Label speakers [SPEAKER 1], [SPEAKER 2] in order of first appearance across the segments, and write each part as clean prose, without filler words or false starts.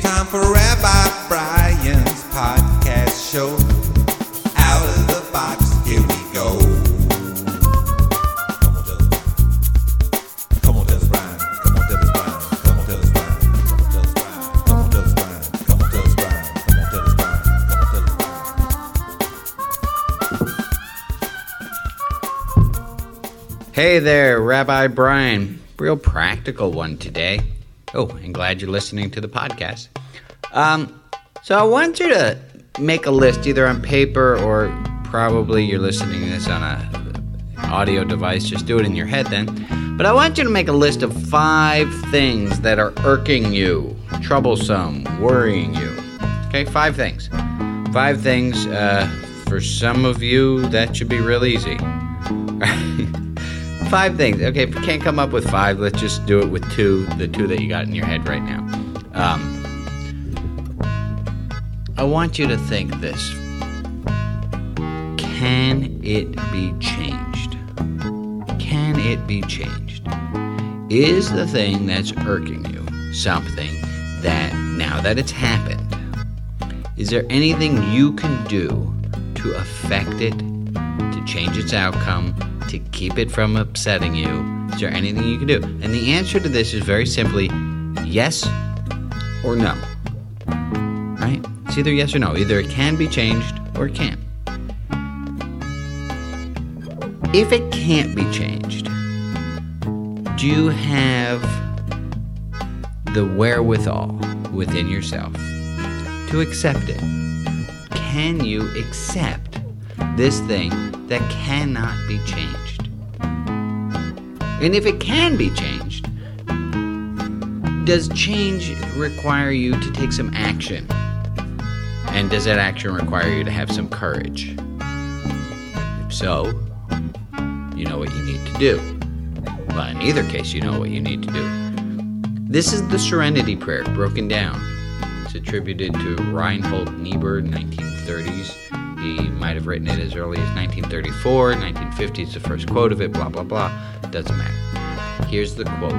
[SPEAKER 1] time for Rabbi Brian's podcast show. Out of the box, here we go. Come on, tell us Brian. Come on, tell us Brian. Come on, tell us Brian. Come on, tell us Brian. Come on, tell us Brian. Come on, tell us Brian. Come on, tell us Brian. Come on, tell us Brian.
[SPEAKER 2] Hey there, Rabbi Brian. Real practical one today. Oh, and glad you're listening to the podcast. So I want you to make a list, either on paper or probably you're listening to this on a audio device. Just do it in your head then. But I want you to make a list of 5 things that are irking you, troublesome, worrying you. Okay, 5 things. 5 things, for some of you, that should be real easy. 5 things. Okay, if you can't come up with 5, let's just do it with 2, the 2 that you got in your head right now. I want you to think this. Can it be changed? Can it be changed? Is the thing that's irking you something that, now that it's happened, is there anything you can do to affect it, to change its outcome, to keep it from upsetting you? Is there anything you can do? And the answer to this is very simply yes or no. Right? It's either yes or no. Either it can be changed or it can't. If it can't be changed, do you have the wherewithal within yourself to accept it? Can you accept this thing that cannot be changed? And if it can be changed, does change require you to take some action? And does that action require you to have some courage? If so, you know what you need to do. Well, in either case, you know what you need to do. This is the Serenity Prayer, broken down. It's attributed to Reinhold Niebuhr, 1930s. He might have written it as early as 1934, 1950 is the first quote of it, blah, blah, blah. It doesn't matter. Here's the quote.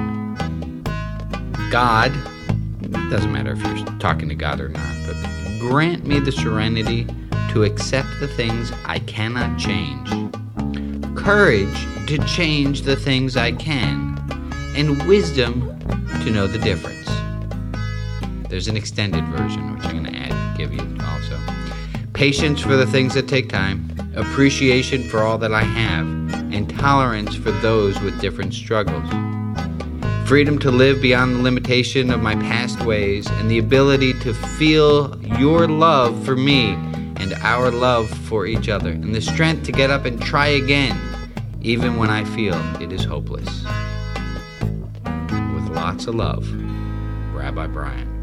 [SPEAKER 2] God, it doesn't matter if you're talking to God or not, but grant me the serenity to accept the things I cannot change, courage to change the things I can, and wisdom to know the difference. There's an extended version, which I'm going to give you also. Patience for the things that take time, appreciation for all that I have, and tolerance for those with different struggles. Freedom to live beyond the limitation of my past ways, and the ability to feel your love for me and our love for each other, and the strength to get up and try again, even when I feel it is hopeless. With lots of love, Rabbi Brian.